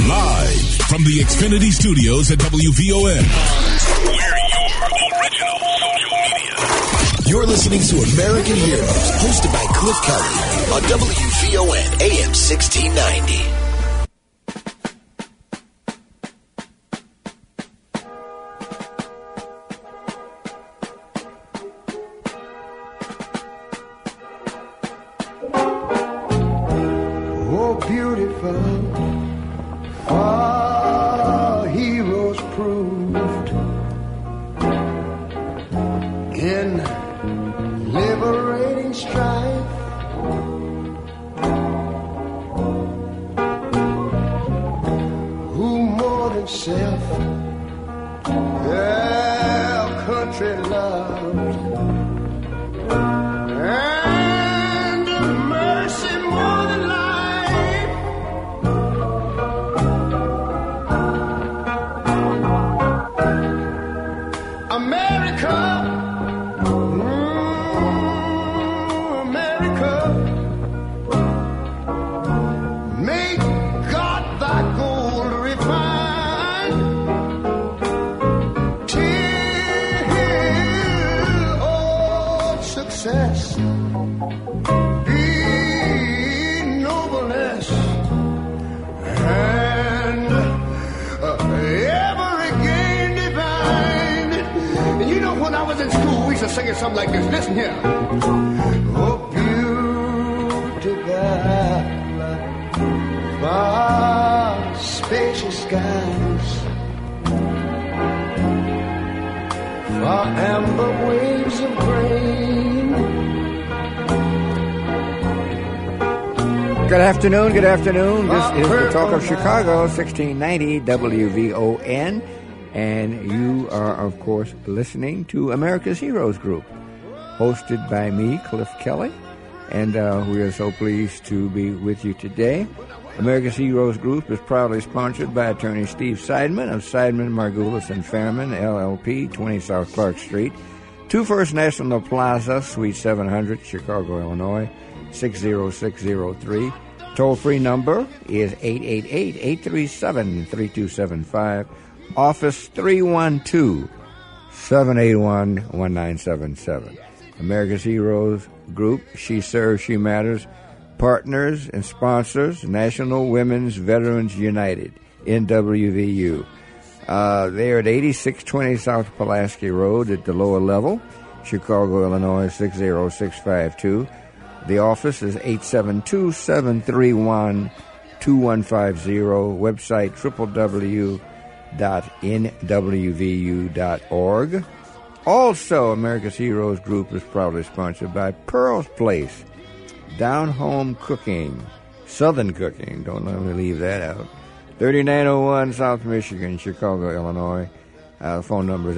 Live from the Xfinity Studios at WVON. We're your original social media. You're listening to American Heroes, hosted by Cliff Kelly on WVON AM 1690. Good afternoon. This is the Talk of Chicago, 1690 WVON, and you are, of course, listening to America's Heroes Group, hosted by me, Cliff Kelly, and we are so pleased to be with you today. America's Heroes Group is proudly sponsored by attorney Steve Seidman of Seidman, Margulis, and Fairman, LLP, 20 South Clark Street, 2 First National Plaza, Suite 700, Chicago, Illinois, 60603. Toll-free number is 888-837-3275. Office 312-781-1977. America's Heroes Group, She Serves, She Matters. Partners and sponsors, National Women's Veterans United, NWVU. They are at 8620 South Pulaski Road at the lower level, Chicago, Illinois, 60652. The office is 872-731-2150. Website www.nwvu.org. Also, America's Heroes Group is proudly sponsored by Pearl's Place, Down Home Cooking, Southern Cooking. Don't let me leave that out. 3901 South Michigan, Chicago, Illinois. Phone number is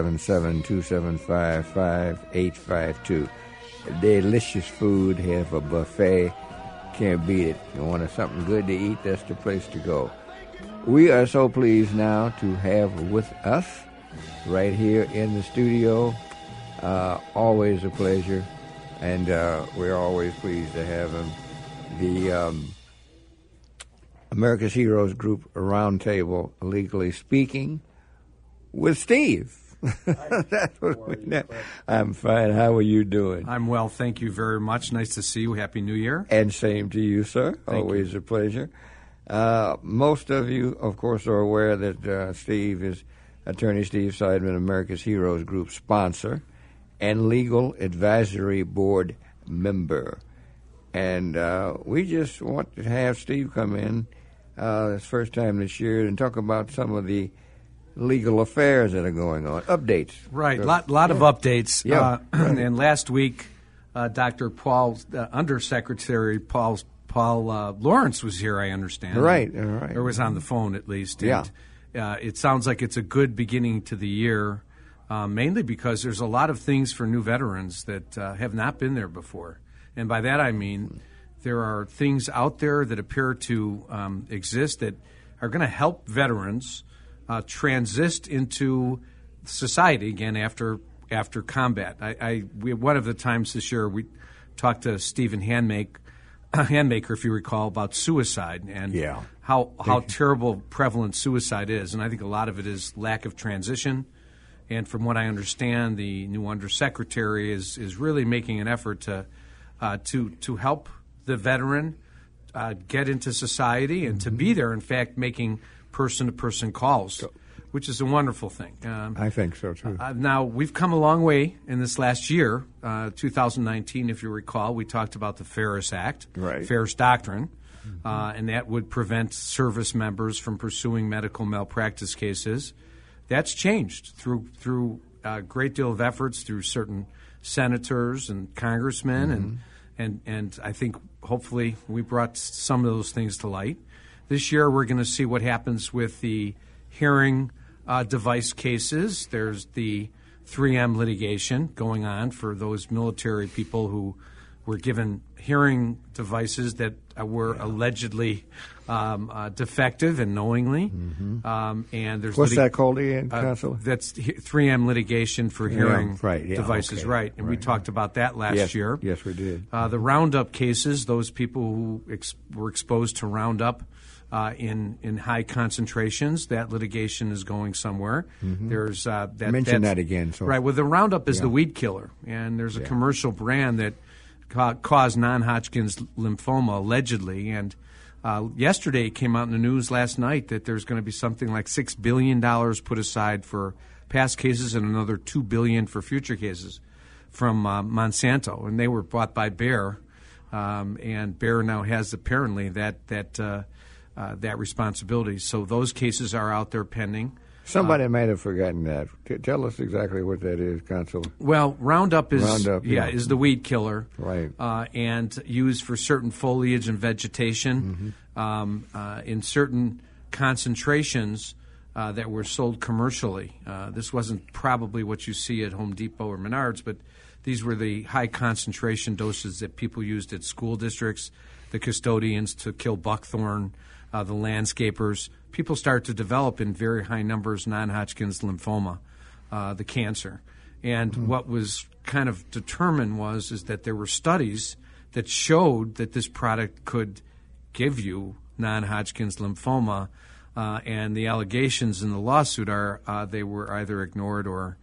877-275-5852. Delicious food, have a buffet, can't beat it. You want something good to eat, that's the place to go. We are so pleased now to have with us right here in the studio, always a pleasure, and we're always pleased to have him, the America's Heroes Group Roundtable, Legally Speaking, with Steve. That's what we know. I'm fine. How are you doing? I'm well, thank you very much. Nice to see you. Happy New Year. And same to you, sir. Always a pleasure. Most of you, of course, are aware that Steve is Attorney Steve Seidman, America's Heroes Group sponsor and Legal Advisory Board member. And we just want to have Steve come in this first time this year and talk about some of the legal affairs that are going on. Updates. Right, lot of updates. Yeah. And last week, Dr. Paul, Undersecretary Paul Lawrence was here, I understand. Right. Or was on the phone at least. Yeah. And, it sounds like it's a good beginning to the year, mainly because there's a lot of things for new veterans that have not been there before. And by that I mean there are things out there that appear to exist that are going to help veterans transit into society again after combat. One of the times this year we talked to Stephen Handmake Handmaker, if you recall, about suicide and how terrible prevalent suicide is. And I think a lot of it is lack of transition. And from what I understand, the new undersecretary is really making an effort to help the veteran get into society and to be there, in fact, making person-to-person calls, which is a wonderful thing. I think so, too. Now, we've come a long way in this last year, 2019, if you recall. We talked about the Ferris Act, Ferris Doctrine, and that would prevent service members from pursuing medical malpractice cases. That's changed through a great deal of efforts through certain senators and congressmen, and I think hopefully we brought some of those things to light. This year we're going to see what happens with the hearing device cases. There's the 3M litigation going on for those military people who were given hearing devices that were allegedly defective and knowingly. And there's what's that called again, Counsel? That's 3M litigation for hearing devices, And we talked about that last year. Yes, we did. The Roundup cases, those people who were exposed to Roundup in high concentrations, that litigation is going somewhere. There's mention that again. So. Right. Well, the Roundup is the weed killer, and there's a commercial brand that caused non-Hodgkin's lymphoma allegedly, and yesterday it came out in the news last night that there's going to be something like $6 billion put aside for past cases and another $2 billion for future cases from Monsanto, and they were bought by Bayer, and Bayer now has apparently that responsibility. So those cases are out there pending. Somebody might have forgotten that. Tell us exactly what that is, Counsel. Well, Roundup is is the weed killer, right? And used for certain foliage and vegetation in certain concentrations that were sold commercially. This wasn't probably what you see at Home Depot or Menards, but these were the high concentration doses that people used at school districts, the custodians to kill buckthorn, the landscapers. People start to develop in very high numbers non-Hodgkin's lymphoma, the cancer. And what was kind of determined is that there were studies that showed that this product could give you non-Hodgkin's lymphoma, and the allegations in the lawsuit are they were either ignored or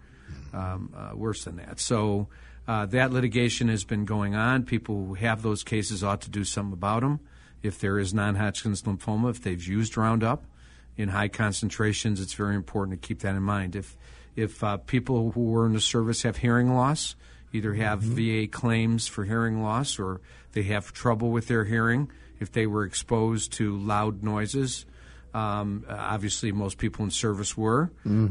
worse than that. So that litigation has been going on. People who have those cases ought to do something about them. If there is non-Hodgkin's lymphoma, if they've used Roundup in high concentrations, it's very important to keep that in mind. If people who were in the service have hearing loss, either have VA claims for hearing loss or they have trouble with their hearing, if they were exposed to loud noises, obviously most people in service were.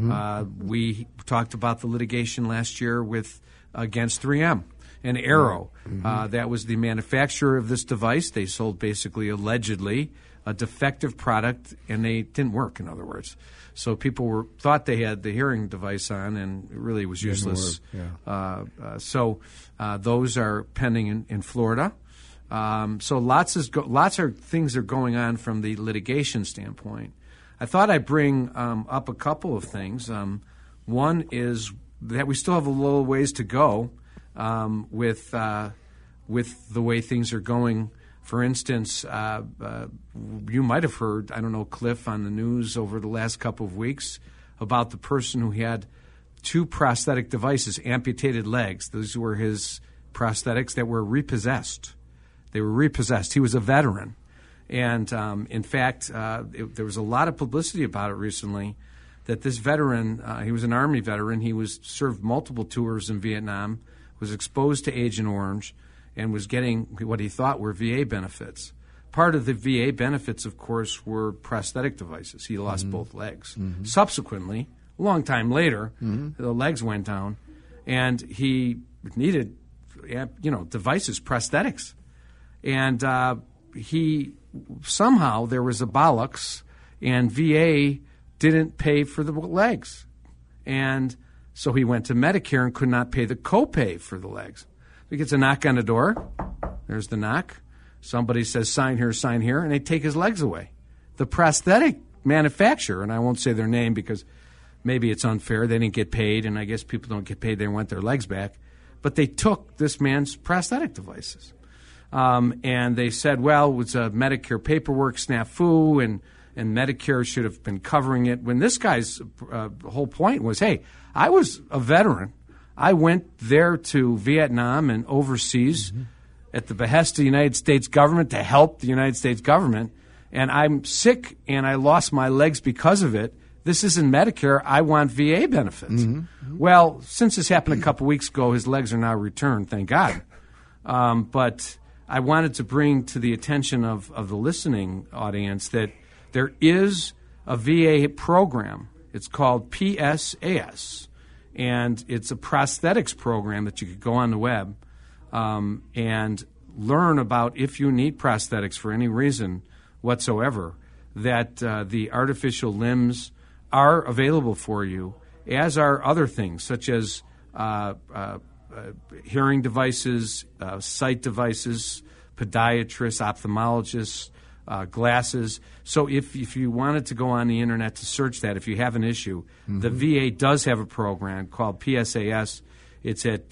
We talked about the litigation last year against 3M. And Arrow, that was the manufacturer of this device. They sold basically, allegedly, a defective product, and they didn't work, in other words. So people thought they had the hearing device on, and it really was useless. So those are pending in Florida. So lots of things are going on from the litigation standpoint. I thought I'd bring up a couple of things. One is that we still have a little ways to go with the way things are going. For instance, you might have heard, I don't know, Cliff, on the news over the last couple of weeks about the person who had 2 prosthetic devices, amputated legs. Those were his prosthetics that were repossessed. They were repossessed. He was a veteran. And, in fact, there was a lot of publicity about it recently that this veteran, he was an Army veteran. He served multiple tours in Vietnam, was exposed to Agent Orange, and was getting what he thought were VA benefits. Part of the VA benefits, of course, were prosthetic devices. He lost both legs. Subsequently, a long time later, the legs went down, and he needed, devices, prosthetics. And somehow there was a bollocks, and VA didn't pay for the legs. And so he went to Medicare and could not pay the copay for the legs. He gets a knock on the door. There's the knock. Somebody says, sign here, and they take his legs away. The prosthetic manufacturer, and I won't say their name because maybe it's unfair. They didn't get paid, and I guess people don't get paid. They want their legs back. But they took this man's prosthetic devices. And they said, well, it was a Medicare paperwork snafu, and Medicare should have been covering it. When this guy's whole point was, hey, I was a veteran. I went there to Vietnam and overseas at the behest of the United States government to help the United States government, and I'm sick and I lost my legs because of it. This isn't Medicare. I want VA benefits. Well, since this happened a couple weeks ago, his legs are now returned, thank God. But I wanted to bring to the attention of the listening audience that there is a VA program. It's called PSAS, and it's a prosthetics program that you could go on the web and learn about if you need prosthetics for any reason whatsoever, that the artificial limbs are available for you, as are other things such as hearing devices, sight devices, podiatrists, ophthalmologists, glasses. So if you wanted to go on the internet to search that, if you have an issue, the VA does have a program called PSAS. It's at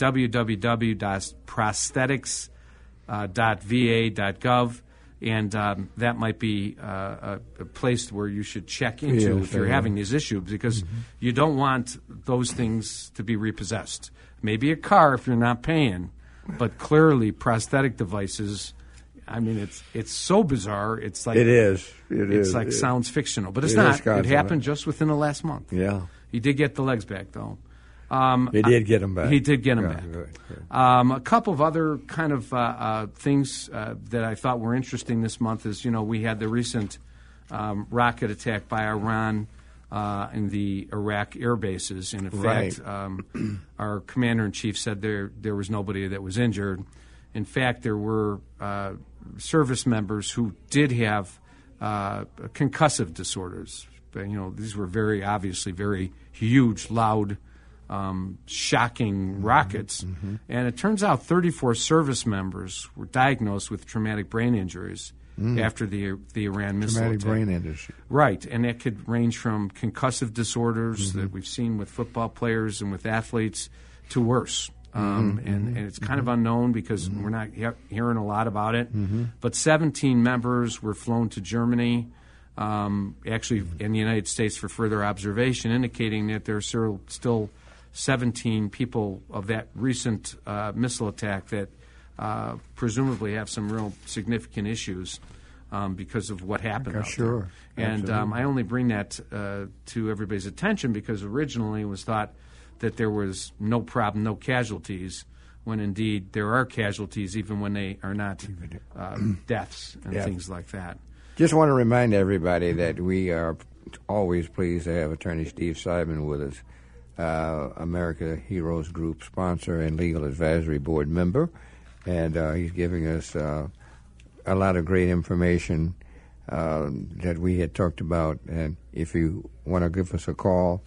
www.prosthetics.va.gov, and that might be a place where you should check into if you're having these issues, because you don't want those things to be repossessed. Maybe a car if you're not paying, but clearly prosthetic devices. I mean, it's so bizarre. It's like it's like sounds fictional, but it's not. It happened just within the last month. Yeah, he did get the legs back, though. He did get them back. He did get them back. Good. A couple of other kind of things that I thought were interesting this month is, we had the recent rocket attack by Iran in the Iraq air bases, and in fact, our commander-in-chief said there was nobody that was injured. In fact, there were service members who did have concussive disorders. But, these were very obviously very huge, loud, shocking rockets. And it turns out 34 service members were diagnosed with traumatic brain injuries after the Iran missile attack. Traumatic brain injuries. Right, and that could range from concussive disorders that we've seen with football players and with athletes to worse. And it's kind of unknown because we're not hearing a lot about it. But 17 members were flown to Germany, actually in the United States for further observation, indicating that there are still 17 people of that recent missile attack that presumably have some real significant issues because of what happened out there. And I only bring that to everybody's attention because originally it was thought that there was no problem, no casualties, when indeed there are casualties even when they are not deaths and things like that. Just want to remind everybody that we are always pleased to have Attorney Steve Simon with us, America Heroes Group sponsor and legal advisory board member, and he's giving us a lot of great information that we had talked about. And if you want to give us a call,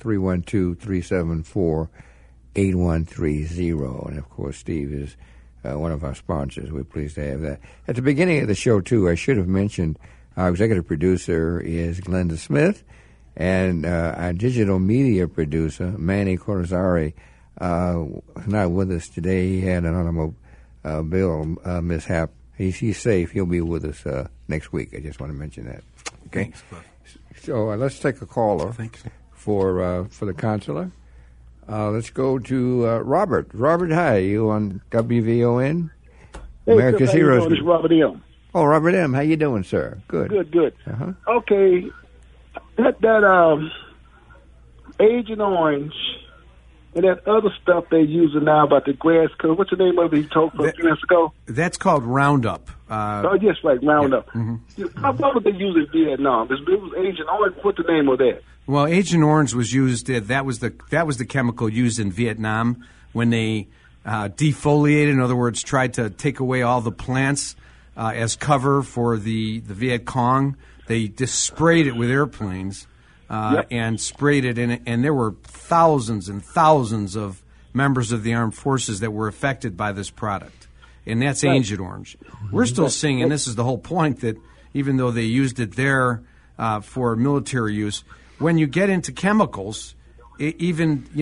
312-374-8130. And, of course, Steve is one of our sponsors. We're pleased to have that. At the beginning of the show, too, I should have mentioned our executive producer is Glenda Smith, and our digital media producer, Manny Corzari, is not with us today. He had an automobile mishap. He's safe. He'll be with us next week. I just want to mention that. Okay. Thanks, Cliff. So let's take a caller for the consular. Let's go to Robert. Robert, hi. You on WVON? Hey, America's Heroes. This is Robert M. Oh, Robert M. How you doing, sir? Good. Good. Okay. That Agent Orange and that other stuff they're using now about the grass cover. What's the name of it you told a few minutes ago? That's called Roundup. Yes, right, Roundup. Yeah. What would they use in Vietnam? It was Agent Orange. What's the name of that? Well, Agent Orange was used. That was the chemical used in Vietnam when they defoliated. In other words, tried to take away all the plants as cover for the Viet Cong. They just sprayed it with airplanes and sprayed it in it, and there were thousands and thousands of members of the armed forces that were affected by this product. And that's Agent Orange. We're still seeing, and this is the whole point, that even though they used it there for military use, when you get into chemicals, even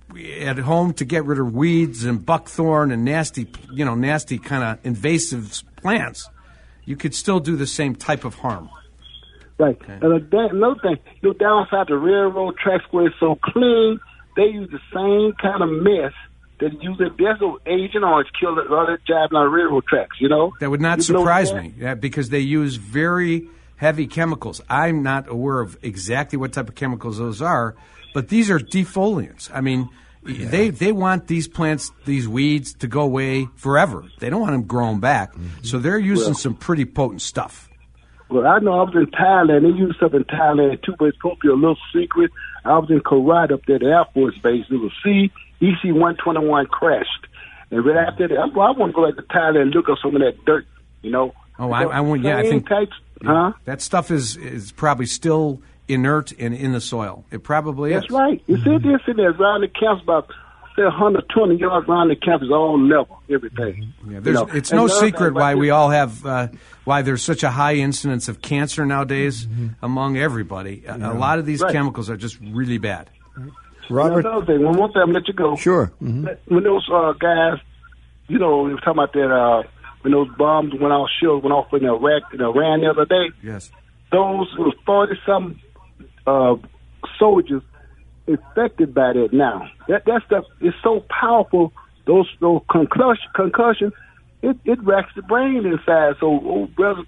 at home to get rid of weeds and buckthorn and nasty kind of invasive plants, you could still do the same type of harm. Right. Okay. And another thing, downside the railroad tracks where it's so clean, they use the same kind of mess that use it. There's no Agent Orange killed all that job on railroad tracks, That would not surprise me, because they use very heavy chemicals. I'm not aware of exactly what type of chemicals those are, but these are defoliants. I mean, they want these plants, these weeds, to go away forever. They don't want them growing back. Mm-hmm. So they're using some pretty potent stuff. Well, I know I was in Thailand. They use stuff in Thailand, too, but it's supposed to be a little secret. I was in Korat up there, the Air Force Base. There was EC-121 crashed. And right after that, I want to go back to Thailand and look up some of that dirt, Oh, I won't. Yeah, I think that stuff is probably still inert and in the soil. It probably is. That's right. It's in there around the camps, about 120 yards around the camp is all level, everything. Yeah, it's no secret why we all have why there's such a high incidence of cancer nowadays among everybody. A lot of these chemicals are just really bad. Robert, another thing, one more thing, I'm gonna let you go. Sure. Mm-hmm. When those guys, we were talking about that when those bombs went off in Iran the other day. Yes. Those was 40-some soldiers affected by that now. That stuff is so powerful. Those concussion, it racks the brain inside. So brother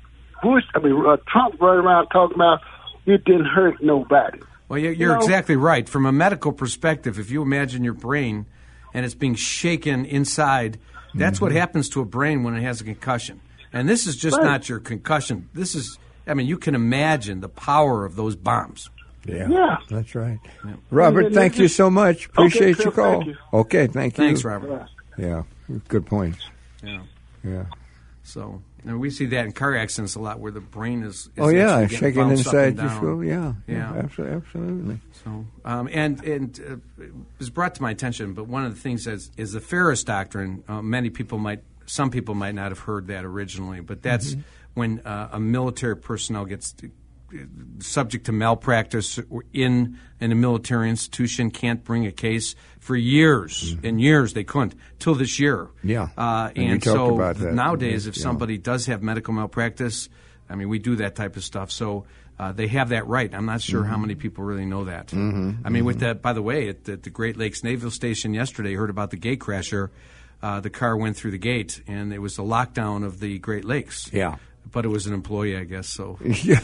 Trump running around talking about it didn't hurt nobody. Well, you're exactly right. From a medical perspective, if you imagine your brain and it's being shaken inside, that's what happens to a brain when it has a concussion. And this is just not your concussion. This is, you can imagine the power of those bombs. Yeah, that's right. Yeah. Robert, thank you so much. Appreciate your call. Okay, thank you. Thanks, Robert. Yeah, good points. Yeah. So we see that in car accidents a lot, where the brain is shaking inside your skull. Yeah, absolutely. So, and it was brought to my attention, but one of the things is the Ferris doctrine. Some people might not have heard that originally, but that's when a military personnel gets subject to malpractice in a military institution, can't bring a case for years and years. They couldn't till this year. Yeah, and so nowadays, if somebody does have medical malpractice, we do that type of stuff. So they have that right. I'm not sure how many people really know that. With that, by the way, at the Great Lakes Naval Station yesterday, heard about the gate crasher. The car went through the gate, and it was the lockdown of the Great Lakes. Yeah. But it was an employee, I guess. So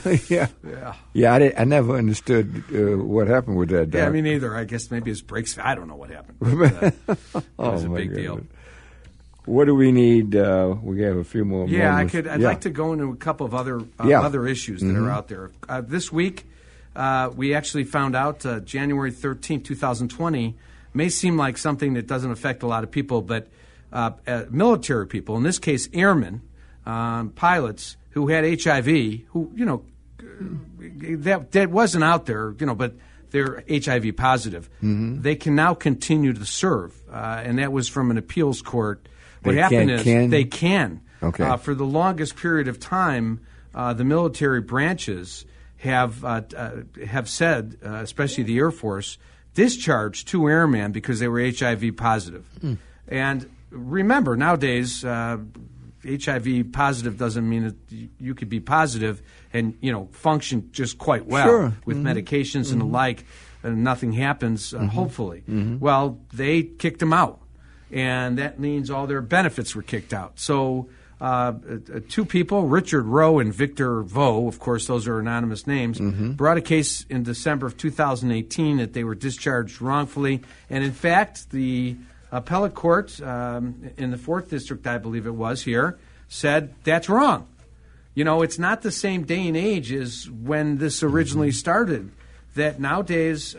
I never understood what happened with that. Yeah, me neither. I guess maybe his brakes. I don't know what happened. But, it was a big deal. What do we need? We have a few more. Yeah, moments. I'd like to go into a couple of other issues that are out there. This week, we actually found out January 13th, 2020 may seem like something that doesn't affect a lot of people, but military people, in this case, airmen. Pilots who had HIV, who that wasn't out there, but they're HIV positive. They can now continue to serve, and that was from an appeals court. What happened is they can. Okay. For the longest period of time, the military branches have said, especially the Air Force, discharged 2 airmen because they were HIV positive. And remember, nowadays. HIV positive doesn't mean that you could be positive and function just quite well with medications and the like, and nothing happens. Hopefully, well, they kicked them out, and that means all their benefits were kicked out. So, 2 people, Richard Rowe and Victor Vo, of course, those are anonymous names, brought a case in December of 2018 that they were discharged wrongfully, and in fact, the appellate court in the 4th District, I believe it was here, said that's wrong. It's not the same day and age as when this originally started. That nowadays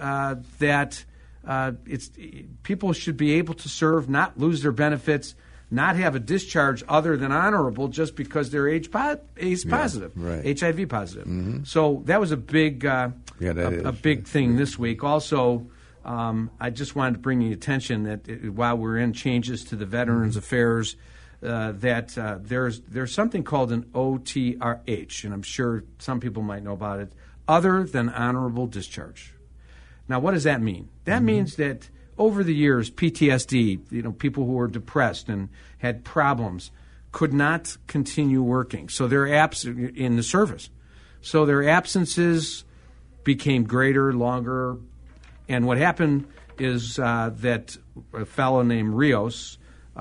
people should be able to serve, not lose their benefits, not have a discharge other than honorable just because they're HIV positive. So that was a big big thing this week. Also. I just wanted to bring your attention that while we're in changes to the Veterans Affairs, that there's something called an OTRH, and I'm sure some people might know about it, other than honorable discharge. Now, what does that mean? That means that over the years, PTSD, people who were depressed and had problems, could not continue working. So their in the service. So their absences became greater, longer. And what happened is that a fellow named Rios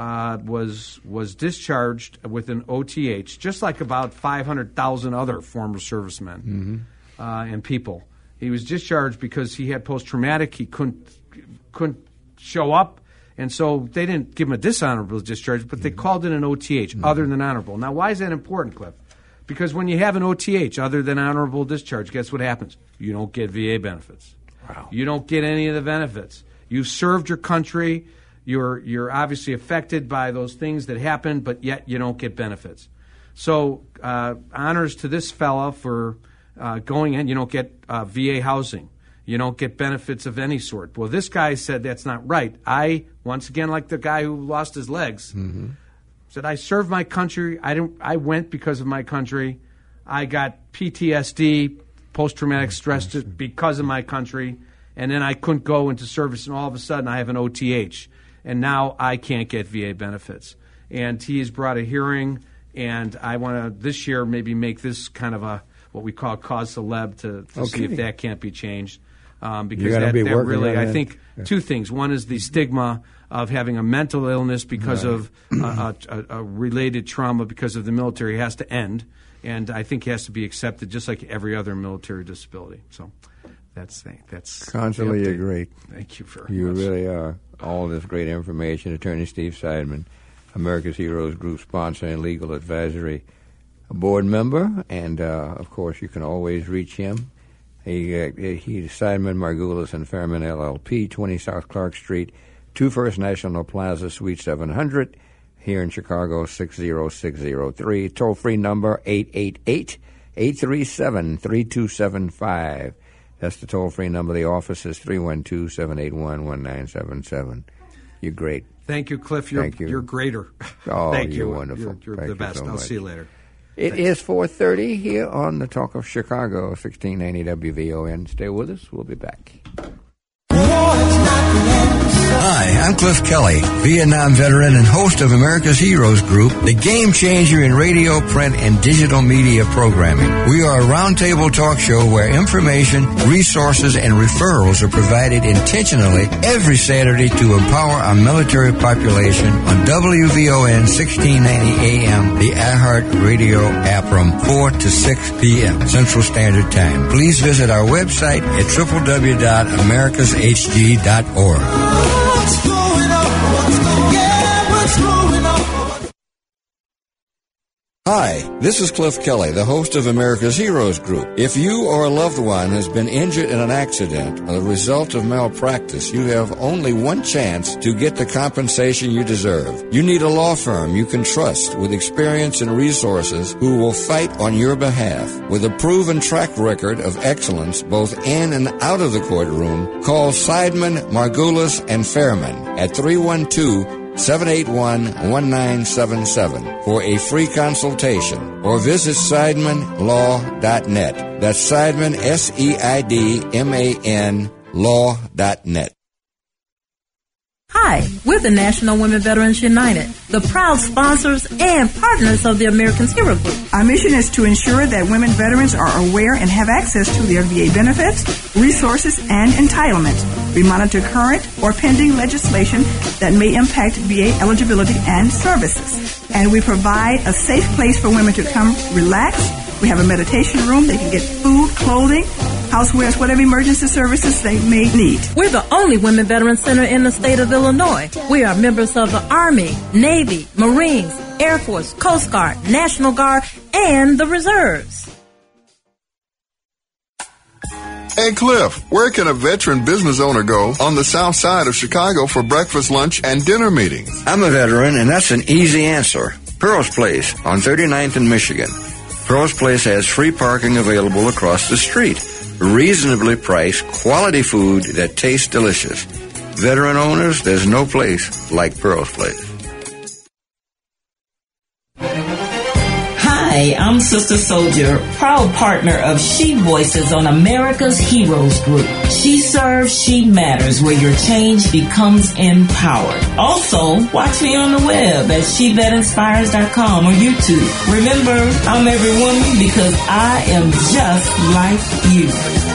was discharged with an OTH, just like about 500,000 other former servicemen and people. He was discharged because he had post-traumatic. He couldn't show up, and so they didn't give him a dishonorable discharge, but they called it an OTH, other than honorable. Now, why is that important, Cliff? Because when you have an OTH, other than honorable discharge, guess what happens? You don't get VA benefits. Wow. You don't get any of the benefits. You've served your country. You're obviously affected by those things that happen, but yet you don't get benefits. So honors to this fella for going in. You don't get VA housing. You don't get benefits of any sort. Well, this guy said that's not right. I, once again, like the guy who lost his legs, said, I served my country. I went because of my country. I got PTSD, post-traumatic stress because of my country, and then I couldn't go into service, and all of a sudden I have an OTH, and now I can't get VA benefits. And he has brought a hearing, and I want to this year maybe make this kind of a what we call cause celeb to see if that can't be changed. Because that really, I think, two things. One is the stigma of having a mental illness because of a related trauma because of the military has to end, and I think it has to be accepted just like every other military disability. So that's constantly agree. Thank you very much. You really are. All this great information. Attorney Steve Seidman, America's Heroes Group sponsor and legal advisory board member, and of course you can always reach him. He's Seidman, Margulis, and Fairman LLP, 20 South Clark Street, 2 First National Plaza, Suite 700, here in Chicago, 60603. Toll-free number, 888-837-3275. That's the toll-free number. The office is 312-781-1977. You're great. Thank you, Cliff. You're greater. Oh, Thank you. You're wonderful. You're Thank the you best. so I'll much. see you later. It is 4:30 here on the Talk of Chicago, 1690 WVON. Stay with us. We'll be back. Hi, I'm Cliff Kelly, Vietnam veteran and host of America's Heroes Group, the game changer in radio, print, and digital media programming. We are a roundtable talk show where information, resources, and referrals are provided intentionally every Saturday to empower our military population on WVON 1690 AM, the iHeart Radio app from 4 to 6 p.m. Central Standard Time. Please visit our website at www.americashg.org. What's going on? What's going on? Hi, this is Cliff Kelly, the host of America's Heroes Group. If you or a loved one has been injured in an accident or the result of malpractice, you have only one chance to get the compensation you deserve. You need a law firm you can trust with experience and resources who will fight on your behalf. With a proven track record of excellence both in and out of the courtroom, call Seidman, Margulis, and Fairman at 312-781-1977 for a free consultation, or visit SeidmanLaw.net. That's Seidman, SEIDMAN, law.net. Hi, we're the National Women Veterans United, the proud sponsors and partners of the American Hero Group. Our mission is to ensure that women veterans are aware and have access to their VA benefits, resources, and entitlements. We monitor current or pending legislation that may impact VA eligibility and services. And we provide a safe place for women to come relax. We have a meditation room. They can get food, clothing, housewares, whatever emergency services they may need. We're the only women veteran center in the state of Illinois. We are members of the Army, Navy, Marines, Air Force, Coast Guard, National Guard, and the Reserves. Hey Cliff, where can a veteran business owner go on the south side of Chicago for breakfast, lunch, and dinner meetings? I'm a veteran, and that's an easy answer. Pearl's Place on 39th and Michigan. Pearl's Place has free parking available across the street. Reasonably priced, quality food that tastes delicious. Veteran owners, there's no place like Pearl's Place. Hi, Hi, I'm Sister Soldier, proud partner of She Voices on America's Heroes Group. She serves, she matters, where your change becomes empowered. Also, watch me on the web at SheThatInspires.com or YouTube. Remember, I'm every woman because I am just like you.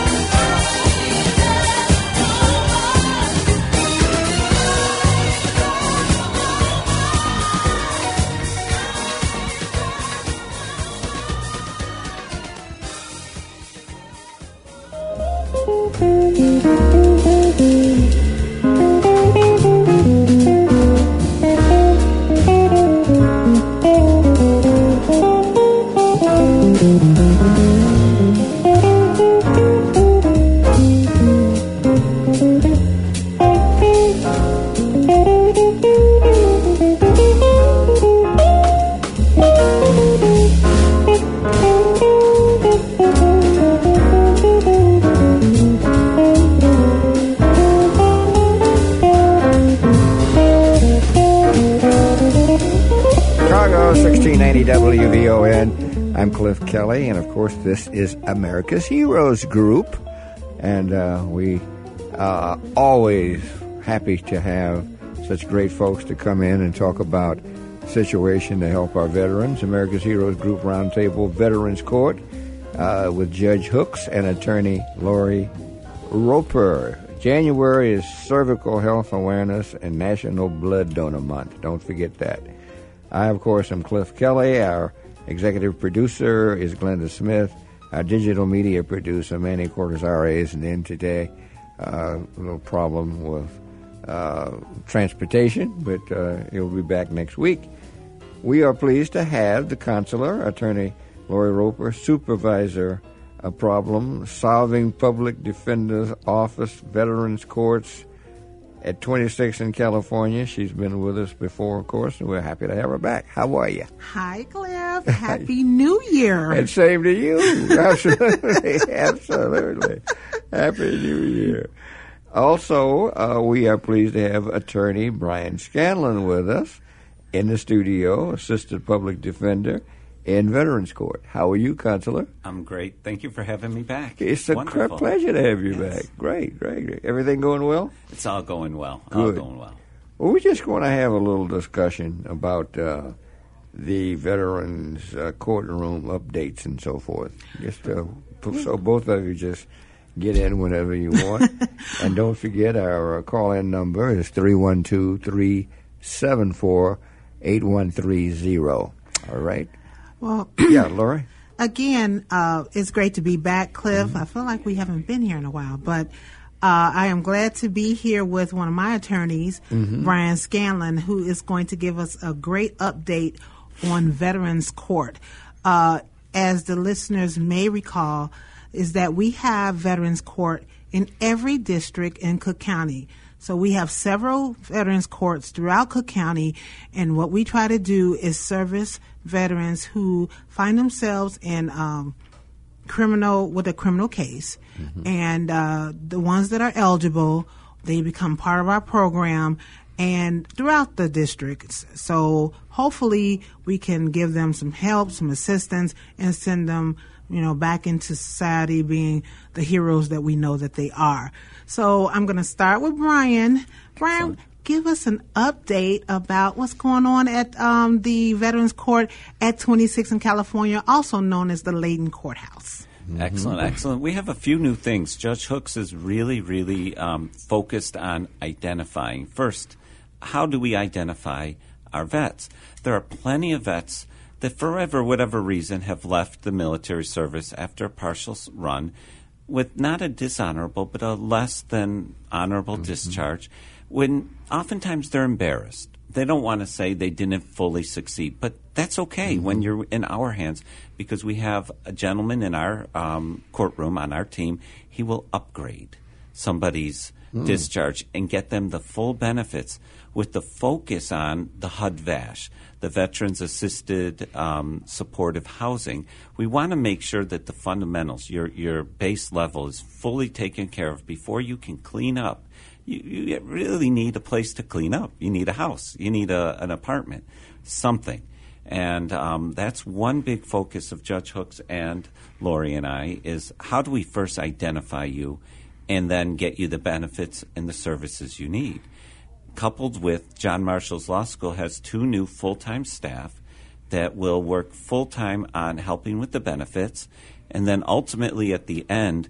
WVON. I'm Cliff Kelly, and of course, this is America's Heroes Group, and we are always happy to have such great folks to come in and talk about situation to help our veterans. America's Heroes Group Roundtable Veterans Court with Judge Hooks and attorney Lori Roper. January is Cervical Health Awareness and National Blood Donor Month. Don't forget that. I, of course, am Cliff Kelly. Our executive producer is Glenda Smith. Our digital media producer, Manny Cortez-Ara, isn't in today. A little problem with transportation, but he'll be back next week. We are pleased to have the counselor, attorney Lori Roper, supervisor of problem-solving public defender's office, veterans courts, at 26 in California. She's been with us before, of course, and we're happy to have her back. How are you? Hi, Cliff. Happy New Year. And same to you. Absolutely. Absolutely. Happy New Year. Also, we are pleased to have attorney Brian Scanlon with us in the studio, assistant public defender in Veterans Court. How are you, Counselor? I'm great. Thank you for having me back. It's a pleasure to have you back. Great. Everything going well? It's all going well. Good. All going well. Well, we're just going to have a little discussion about the Veterans courtroom updates and so forth. Just so both of you just get in whenever you want. And don't forget our call-in number is 312-374-8130. All right? Well, yeah, Lori? Again, it's great to be back, Cliff. Mm-hmm. I feel like we haven't been here in a while, but I am glad to be here with one of my attorneys, Brian Scanlon, who is going to give us a great update on Veterans Court. As the listeners may recall, is that we have Veterans Court in every district in Cook County. So we have several veterans courts throughout Cook County, and what we try to do is service veterans who find themselves in a criminal case, and the ones that are eligible, they become part of our program and throughout the districts. So hopefully we can give them some help, some assistance, and send them back into society being the heroes that we know that they are. So I'm going to start with Brian. Brian, give us an update about what's going on at the Veterans Court at 26 in California, also known as the Layton Courthouse. Excellent. We have a few new things. Judge Hooks is really focused on identifying. First, how do we identify our vets? There are plenty of vets that for whatever reason have left the military service after a partial run with not a dishonorable but a less than honorable discharge, when oftentimes they're embarrassed. They don't want to say they didn't fully succeed, but that's okay when you're in our hands, because we have a gentleman in our courtroom on our team. He will upgrade somebody's discharge and get them the full benefits with the focus on the HUD-VASH, the Veterans Assisted Supportive Housing. We want to make sure that the fundamentals, your base level, is fully taken care of before you can clean up. You really need a place to clean up. You need a house. You need an apartment, something. And that's one big focus of Judge Hooks and Lori and I is how do we first identify you and then get you the benefits and the services you need. Coupled with John Marshall's Law School has 2 new full-time staff that will work full-time on helping with the benefits. And then ultimately at the end,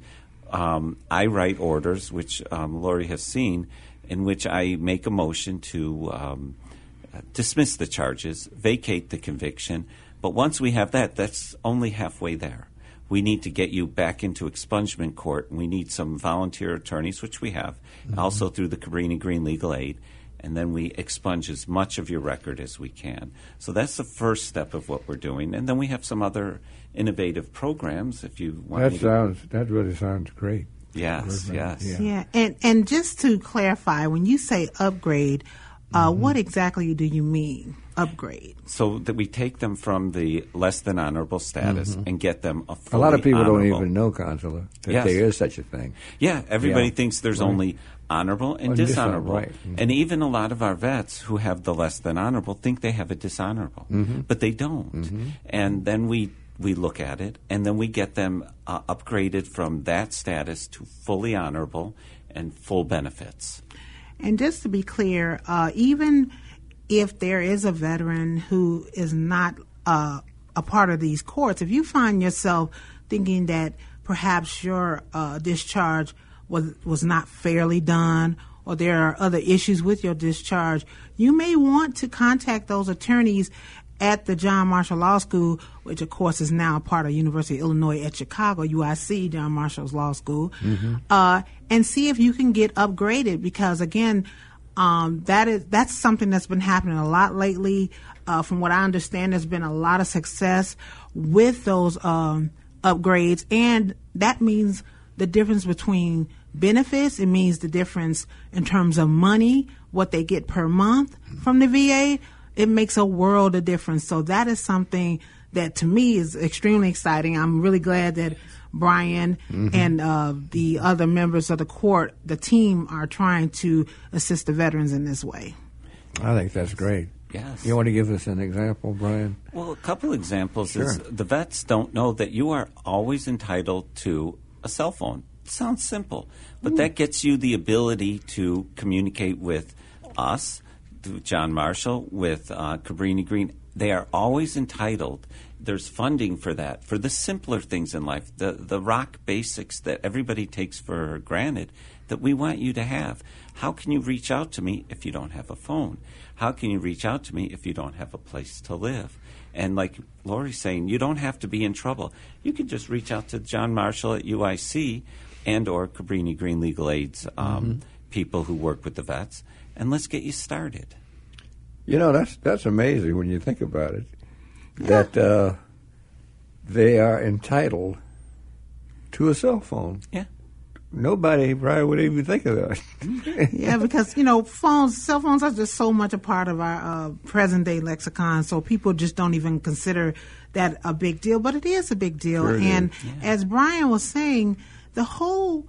I write orders, which Lori has seen, in which I make a motion to dismiss the charges, vacate the conviction. But once we have that, that's only halfway there. We need to get you back into expungement court. We need some volunteer attorneys, which we have, also through the Cabrini Green Legal Aid. And then we expunge as much of your record as we can. So that's the first step of what we're doing. And then we have some other innovative programs if you want. That really sounds great. Yes, yes. Yeah. And just to clarify, when you say upgrade, what exactly do you mean, upgrade? So that we take them from the less than honorable status and get them a fully A lot of people honorable. don't even know, Consular, that there is such a thing. Yeah, everybody thinks there's only honorable and dishonorable. Right. And even a lot of our vets who have the less than honorable think they have a dishonorable, but they don't. And then we look at it, and then we get them upgraded from that status to fully honorable and full benefits. And just to be clear, even if there is a veteran who is not a part of these courts, if you find yourself thinking that perhaps your discharge was not fairly done, or there are other issues with your discharge, you may want to contact those attorneys at the John Marshall Law School, which of course is now a part of University of Illinois at Chicago, UIC, John Marshall's Law School, and see if you can get upgraded, because again, that's something that's been happening a lot lately. From what I understand, there's been a lot of success with those upgrades, and that means the difference between benefits. It means the difference in terms of money, what they get per month from the VA. It makes a world of difference. So that is something that to me is extremely exciting. I'm really glad that Brian and the other members of the court, the team, are trying to assist the veterans in this way. I think that's great. Yes. You want to give us an example, Brian? Well, a couple examples is the vets don't know that you are always entitled to a cell phone. It sounds simple, but that gets you the ability to communicate with us, John Marshall, with Cabrini Green. They are always entitled. There's funding for that, for the simpler things in life, the rock basics that everybody takes for granted that we want you to have. How can you reach out to me if you don't have a phone? How can you reach out to me if you don't have a place to live? And like Lori's saying, you don't have to be in trouble. You can just reach out to John Marshall at UIC and or Cabrini Green Legal Aid's people who work with the vets, and let's get you started. You know, that's amazing when you think about it, that they are entitled to a cell phone. Yeah. Nobody probably would even think of that. Yeah, because, cell phones are just so much a part of our present-day lexicon, so people just don't even consider that a big deal, but it is a big deal. Sure and as Brian was saying, the whole,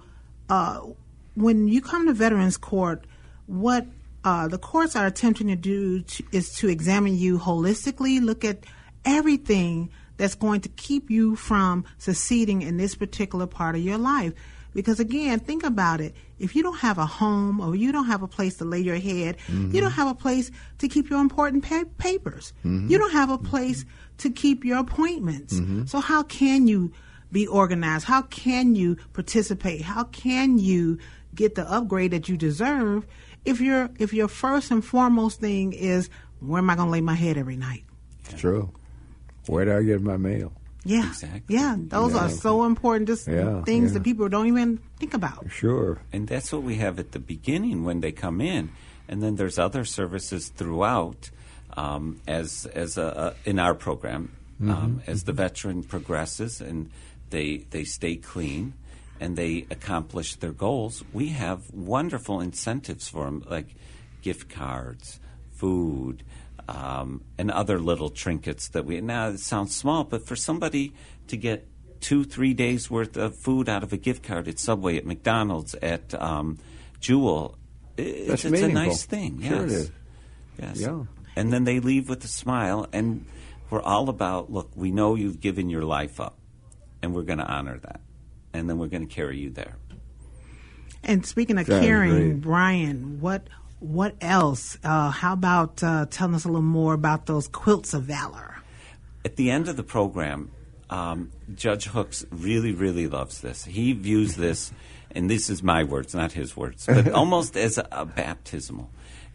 when you come to Veterans Court, what the courts are attempting to do is to examine you holistically, look at everything that's going to keep you from succeeding in this particular part of your life. Because, again, think about it. If you don't have a home or you don't have a place to lay your head, you don't have a place to keep your important papers. You don't have a place to keep your appointments. So how can you be organized? How can you participate? How can you get the upgrade that you deserve if your first and foremost thing is, where am I going to lay my head every night? It's true. Where do I get my mail? Yeah, exactly. Yeah, those are so important. Just things that people don't even think about. Sure. And that's what we have at the beginning when they come in, and then there's other services throughout, as in our program, as the veteran progresses and they stay clean and they accomplish their goals. We have wonderful incentives for them, like gift cards, food. And other little trinkets that now it sounds small, but for somebody to get 2-3 days worth of food out of a gift card at Subway, at McDonald's, at Jewel, it's a nice thing. Yes. Sure it is. Yes. Yeah. And then they leave with a smile. And We're all about, look, we know you've given your life up, and we're going to honor that, and then we're going to carry you there. And speaking of caring, Brian, what else? How about telling us a little more about those quilts of valor? At the end of the program, Judge Hooks really, really loves this. He views this, and this is my words, not his words, but almost as a baptismal.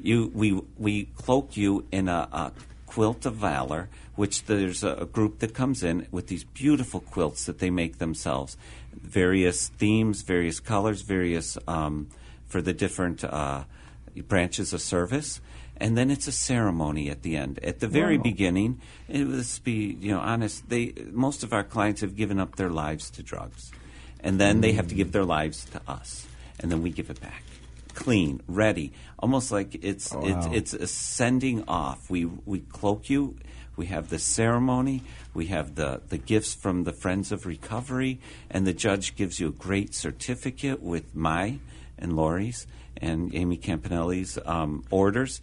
We cloak you in a quilt of valor, which there's a group that comes in with these beautiful quilts that they make themselves. Various themes, various colors, various for the different branches of service. And then it's a ceremony at the end. At the very beginning, let's be honest, most of our clients have given up their lives to drugs. And then they have to give their lives to us. And then we give it back. Clean, ready, almost like it's a sending off. We cloak you. We have the ceremony. We have the gifts from the Friends of Recovery, and the judge gives you a great certificate with my and Lori's and Amy Campanelli's orders,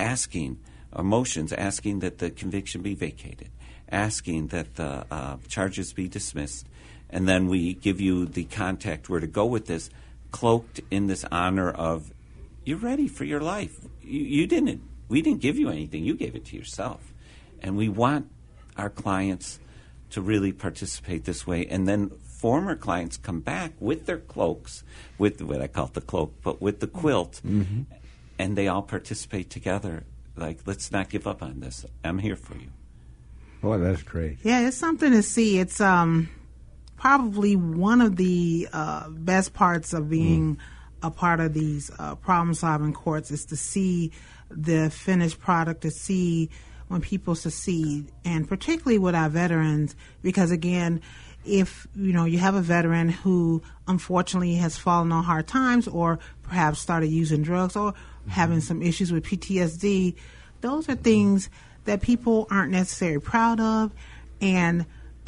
motions asking that the conviction be vacated, asking that the charges be dismissed, and then we give you the contact where to go with this, cloaked in this honor of you're ready for your life. We didn't give you anything. You gave it to yourself. And we want our clients to really participate this way. And then former clients come back with their cloaks, with what I call the cloak, but with the quilt, and they all participate together. Like, let's not give up on this. I'm here for you. Oh, that's great. Yeah, it's something to see. It's probably one of the best parts of being a part of these problem-solving courts is to see the finished product, to see when people succeed, and particularly with our veterans, because again, if you have a veteran who unfortunately has fallen on hard times or perhaps started using drugs or having some issues with PTSD, those are things that people aren't necessarily proud of, and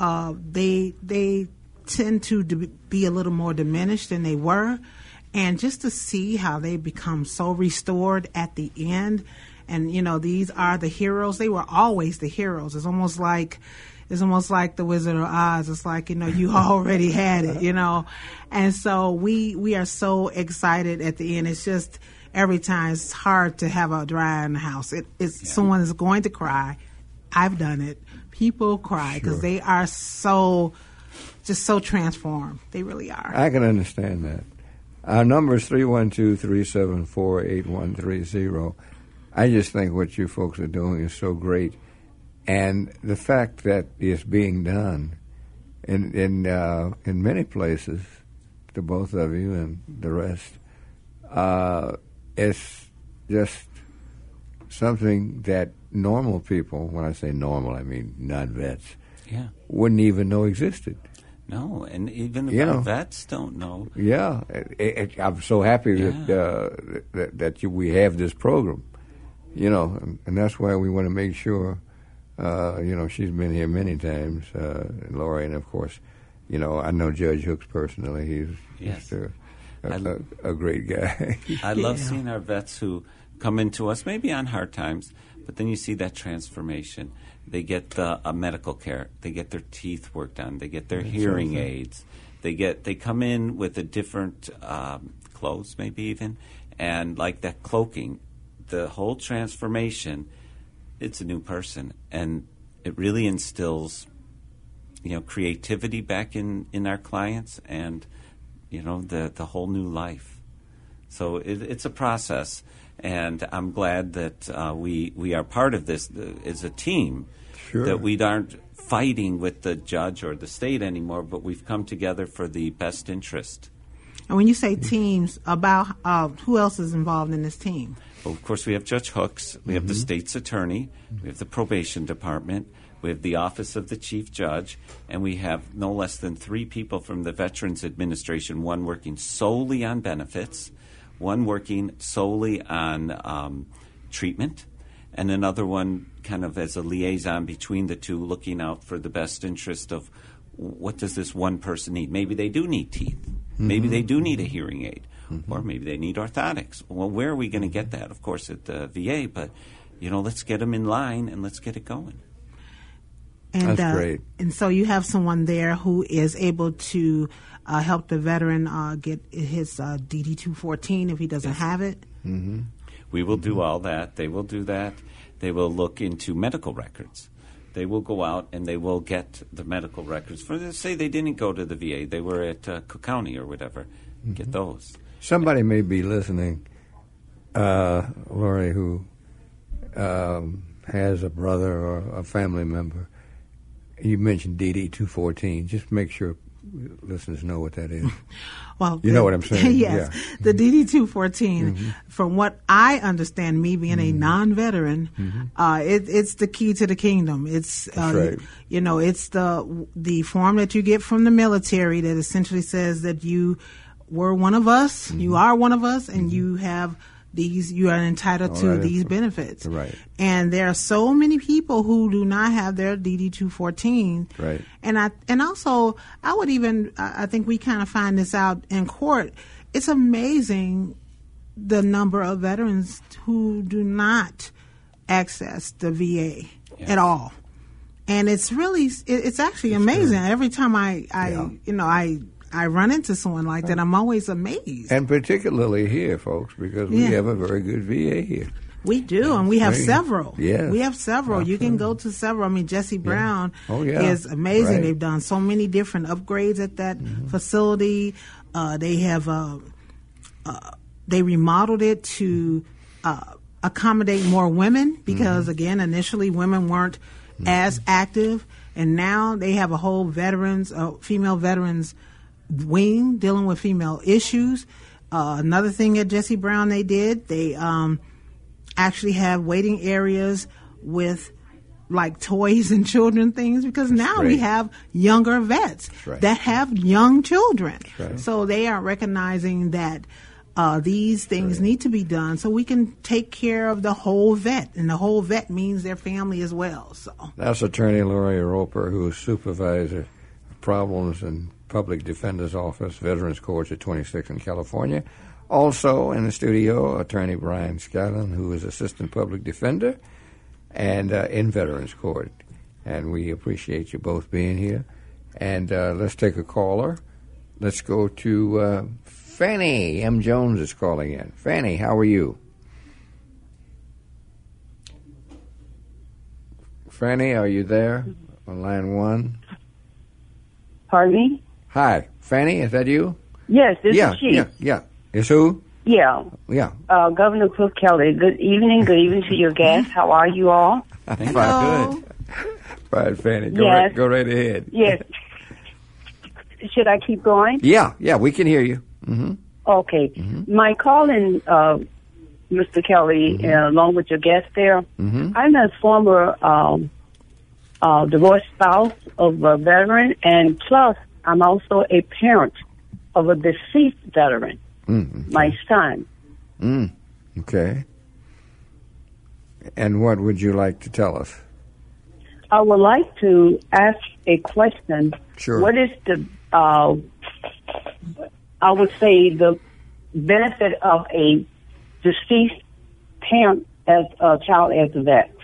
they tend to be a little more diminished than they were. And just to see how they become so restored at the end, and these are the heroes. They were always the heroes. It's almost like the Wizard of Oz. It's like you already had it, And so we are so excited at the end. It's just every time it's hard to have a dry eye in the house. Someone is going to cry. I've done it. People cry because they are so transformed. They really are. I can understand that. Our number is 312-374-8130. I just think what you folks are doing is so great. And the fact that it's being done in many places, to both of you and the rest, it's just something that normal people, when I say normal, I mean non-vets, wouldn't even know existed. No, and even our vets don't know. Yeah, I'm so happy that we have this program, and that's why we want to make sure, she's been here many times, Lori, and of course, I know Judge Hooks personally. He's just a great guy. I love seeing our vets who come into us, maybe on hard times, but then you see that transformation. They get the medical care. They get their teeth worked on. They get their hearing aids. They come in with a different clothes, maybe even, and like that cloaking, the whole transformation. It's a new person, and it really instills, creativity back in our clients, and the whole new life. So it's a process. And I'm glad that we are part of this as a team, that we aren't fighting with the judge or the state anymore, but we've come together for the best interest. And when you say teams, about who else is involved in this team? Well, of course, we have Judge Hooks. We have the state's attorney. We have the probation department. We have the office of the chief judge. And we have no less than 3 people from the Veterans Administration, one working solely on benefits, one working solely on treatment, and another one kind of as a liaison between the two, looking out for the best interest of what does this one person need. Maybe they do need teeth. Maybe they do need a hearing aid. Or maybe they need orthotics. Well, where are we going to get that? Of course, at the VA, but, let's get them in line and let's get it going. And, That's great. And so you have someone there who is able to help the veteran get his DD-214 if he doesn't have it. Mm-hmm. We will do all that. They will do that. They will look into medical records. They will go out and they will get the medical records. Say they didn't go to the VA. They were at Cook County or whatever. Get those. Somebody may be listening, Lori, who has a brother or a family member. You mentioned DD-214. Just make sure listeners know what that is. Well, you know what I'm saying? Yes. Yeah. The DD-214, from what I understand, me being a non-veteran, it's the key to the kingdom. It's right. You know, it's the form that you get from the military that essentially says that you were one of us, you are one of us, and you have you are entitled to these benefits. Right. And there are so many people who do not have their DD-214. Right. And also, I think we kind of find this out in court. It's amazing the number of veterans who do not access the VA at all. And it's really, it's actually amazing. True. Every time I run into someone like that, I'm always amazed. And particularly here, folks, because we have a very good VA here. We do, and we have several. Yes. We have several. Absolutely. You can go to several. I mean, Jesse Brown is amazing. Right. They've done so many different upgrades at that facility. They have they remodeled it to accommodate more women because, again, initially women weren't as active, and now they have a whole female veterans wing dealing with female issues. Another thing at Jesse Brown they actually have waiting areas with like toys and children things because now we have younger vets that have young children. So they are recognizing that these things need to be done so we can take care of the whole vet, and the whole vet means their family as well. So that's Attorney Lori Roper, who is supervisor of problems in Public Defender's Office, Veterans Courts at 26 in California. Also in the studio, Attorney Brian Scanlon, who is Assistant Public Defender and in Veterans Court. And we appreciate you both being here. And let's take a caller. Let's go to Fanny. M. Jones is calling in. Fanny, how are you? Fanny, are you there on line one? Pardon me? Hi. Fanny, is that you? Yes, this is she. Yeah. It's who? Yeah. Yeah. Governor Cliff Kelly. Good evening to your guests. How are you all? Hello. Good. Right, Fanny. Go right ahead. Yes. Should I keep going? Yeah, we can hear you. Mm-hmm. Okay. Mm-hmm. My calling, Mr. Kelly, along with your guest there, I'm a former divorced spouse of a veteran, and plus I'm also a parent of a deceased veteran, my son. Okay. And what would you like to tell us? I would like to ask a question. Sure. What is the, I would say, the benefit of a deceased parent as a child as a vet?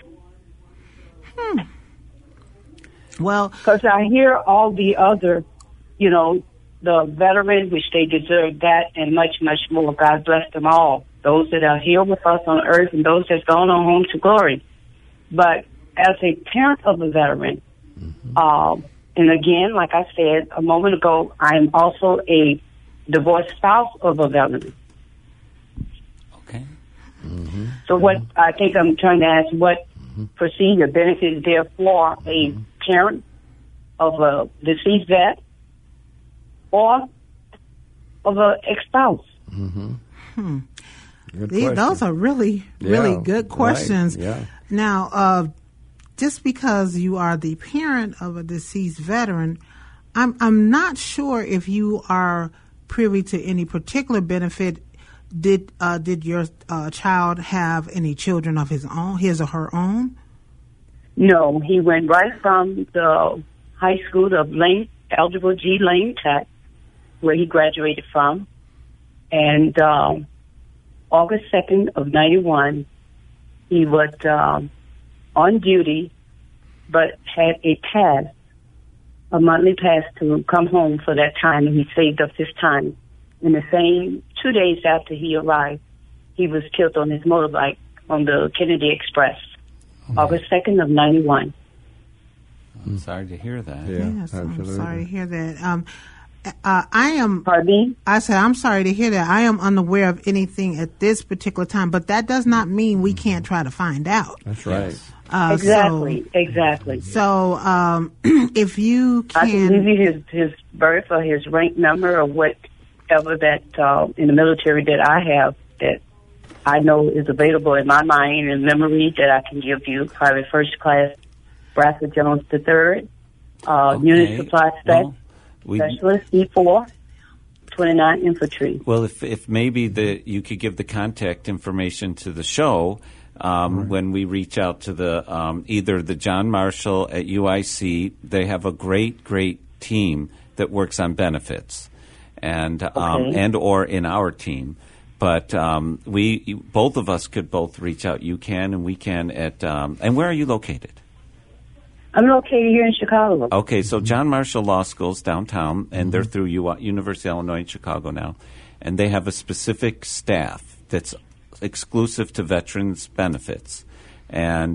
Well, because I hear all the other, the veterans, which they deserve that and much, much more. God bless them all. Those that are here with us on earth and those that's gone on home to glory. But as a parent of a veteran, and again, like I said a moment ago, I am also a divorced spouse of a veteran. Okay. So what I think I'm trying to ask, what procedure benefit is there for a parent of a deceased vet or of an ex-spouse? Those are really good questions. Right. Yeah. Now, just because you are the parent of a deceased veteran, I'm not sure if you are privy to any particular benefit. Did your child have any children of his or her own? No, he went right from the high school of Algebra G Lane Tech, where he graduated from, and August 2nd of 91, he was on duty but had a pass, a monthly pass to come home for that time, and he saved up his time. In the same 2 days after he arrived, he was killed on his motorbike on the Kennedy Express, August 2nd of 91. I'm sorry to hear that. Yes, I'm sorry to hear that. I am. Pardon me? I said I'm sorry to hear that. I am unaware of anything at this particular time, but that does not mean we can't try to find out. That's right. Exactly. So, if you can, I can give you his birth or his rank number or whatever that in the military that I have that I know is available in my mind and memory that I can give you. Private First Class Bradford Jones III, Unit Supply Specialist, E4, 29 Infantry. Well, if maybe you could give the contact information to the show when we reach out to the either the John Marshall at UIC. They have a great team that works on benefits, and or in our team. But both of us could both reach out. You can and we can at and where are you located? I'm located here in Chicago. Okay, so John Marshall Law School's downtown, and they're through University of Illinois in Chicago now, and they have a specific staff that's exclusive to veterans benefits, and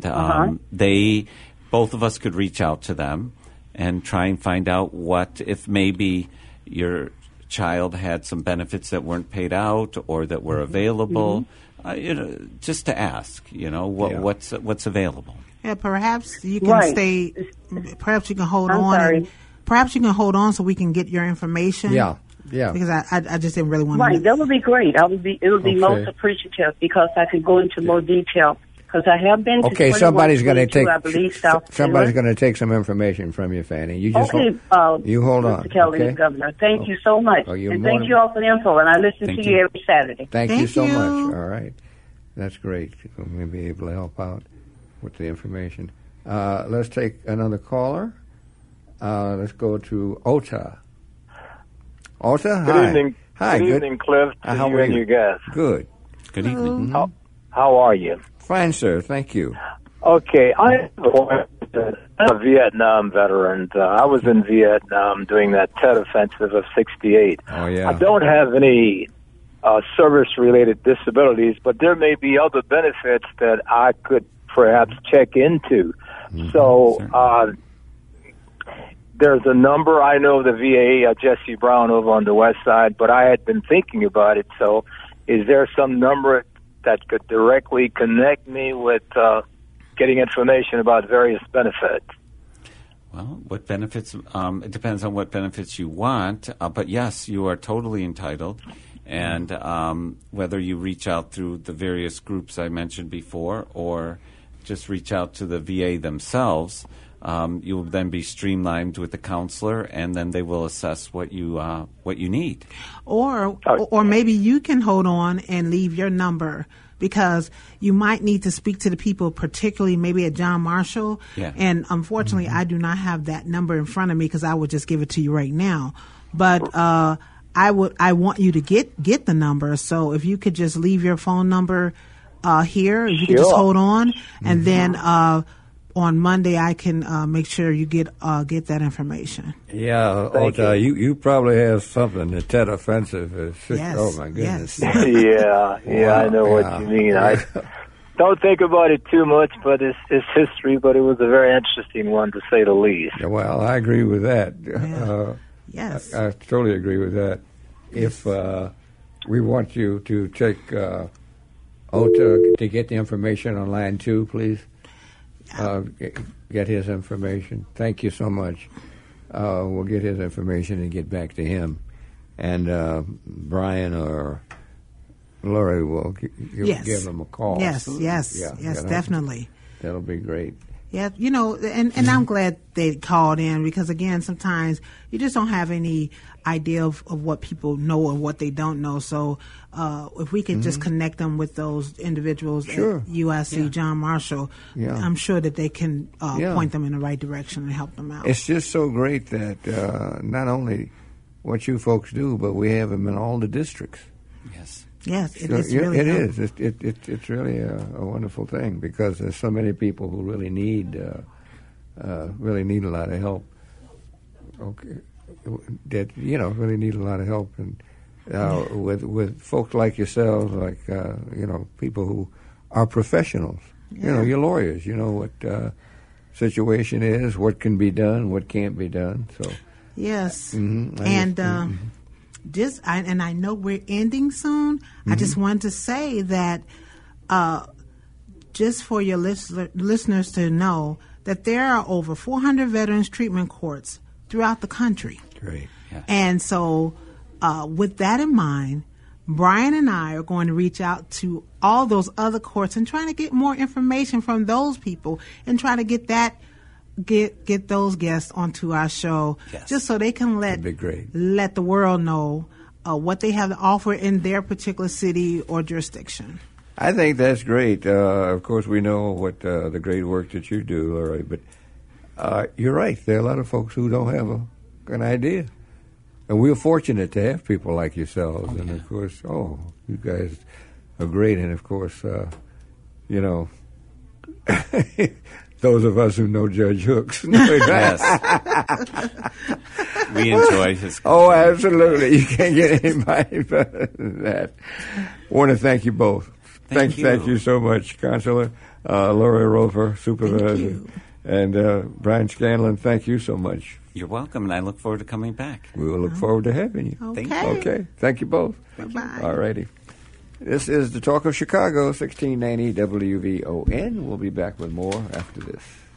both of us could reach out to them and try and find out what if maybe your child had some benefits that weren't paid out or that were available, just to ask, what's available. Yeah, perhaps you can stay. Perhaps you can hold on. Perhaps you can hold on so we can get your information. Yeah. Because I just didn't really want to. Right, that would be great. It would be most appreciative because I could go into more detail. Because I have been. Okay, somebody's going to take. I believe Somebody's going to take some information from you, Fanny. You just you hold on. Mr. Kelly, okay? Governor, thank you so much, and thank you all for the info. And I listen to you every Saturday. Thank you so much. All right, that's great. We'll be able to help out with the information. Let's take another caller. Let's go to Ota. Ota, hi. Good evening. Hi. Good evening, Cliff. How you are and you? you guys. Good. Good evening. How are you? Fine, sir. Thank you. Okay. I'm a Vietnam veteran. I was in Vietnam during that Tet Offensive of '68. Oh, yeah. I don't have any service-related disabilities, but there may be other benefits that I could perhaps check into. So there's a number. I know the VA, Jesse Brown over on the west side, but I had been thinking about it. So is there some number that could directly connect me with getting information about various benefits? Well, what benefits? It depends on what benefits you want. But yes, you are totally entitled. And whether you reach out through the various groups I mentioned before or just reach out to the VA themselves, you will then be streamlined with the counselor, and then they will assess what you need. Or maybe you can hold on and leave your number because you might need to speak to the people, particularly maybe at John Marshall. Yeah. And unfortunately, I do not have that number in front of me because I would just give it to you right now. But I want you to get the number. So if you could just leave your phone number here, if you could just hold on, and then on Monday I can make sure you get that information. Yeah, Ota, you probably have something. The Tet Offensive is oh my goodness. Yes. Yeah, I know what you mean. I don't think about it too much, but it's history. But it was a very interesting one, to say the least. Well, I agree with that. Yes, I totally agree with that. If we want you to take Ota to get the information on line 2, please. Get his information. Thank you so much. We'll get his information and get back to him. And Brian or Lori will give him a call. Yes, definitely. That'll be great. Yeah, and I'm glad they called in because, again, sometimes you just don't have any idea of what people know and what they don't know. So if we could just connect them with those individuals at USC, John Marshall, I'm sure that they can point them in the right direction and help them out. It's just so great that not only what you folks do, but we have them in all the districts. Yes, it is. It's really a wonderful thing because there's so many people who really need really need a lot of help. Okay, that really need a lot of help, and with folks like yourselves, like people who are professionals. Yeah. You're lawyers. You know what situation is, what can be done, what can't be done. So yes, and I know we're ending soon. I just wanted to say that just for your listeners to know that there are over 400 veterans treatment courts throughout the country. Great. Yeah. And so with that in mind, Brian and I are going to reach out to all those other courts and trying to get more information from those people and try to get those guests onto our show, just so they can let the world know what they have to offer in their particular city or jurisdiction. I think that's great. Of course, we know what the great work that you do, all right, but you're right. There are a lot of folks who don't have an idea. And we're fortunate to have people like yourselves. And, of course, you guys are great. And, of course, those of us who know Judge Hooks. Yes. We enjoy his company. Oh, absolutely. You can't get anybody better than that. I want to thank you both. Thank you so much, Consular Laura Roper, Supervisor, and Brian Scanlon. Thank you so much. You're welcome, and I look forward to coming back. We will look forward to having you. Okay. Okay. Thank you both. Bye-bye. All righty. This is the Talk of Chicago, 1690 WVON. We'll be back with more after this.